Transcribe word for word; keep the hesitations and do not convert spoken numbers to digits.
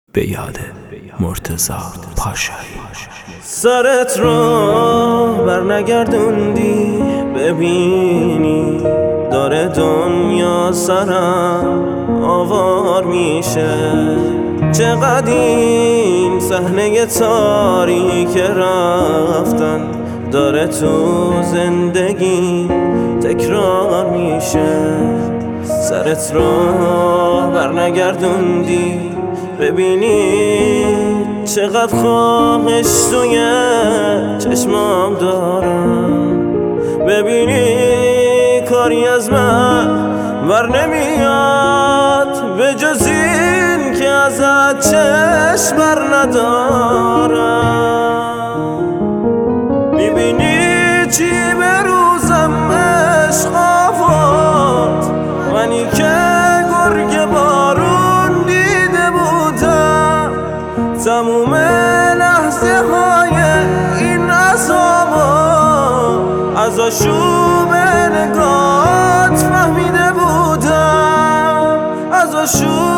به یاد مرتضی پاشایی. سرت رو بر نگردوندی ببینی داره دنیا سرم آوار میشه. چقدر این صحنه تاریک رفتن داره تو زندگی تکرار میشه. سرت رو بر نگردوندی ببینی چقدر خواهش توی چشمام دارم. ببینی کاری از من بر نمیاد به جز این که ازت چشم بر ندارم. میبینی چی به روزم عشق آورد، منی که گرگ بارون دیده بودم. تموم لحظه های این عذابا از آشوب نگات فهمیده بودم، از آشوب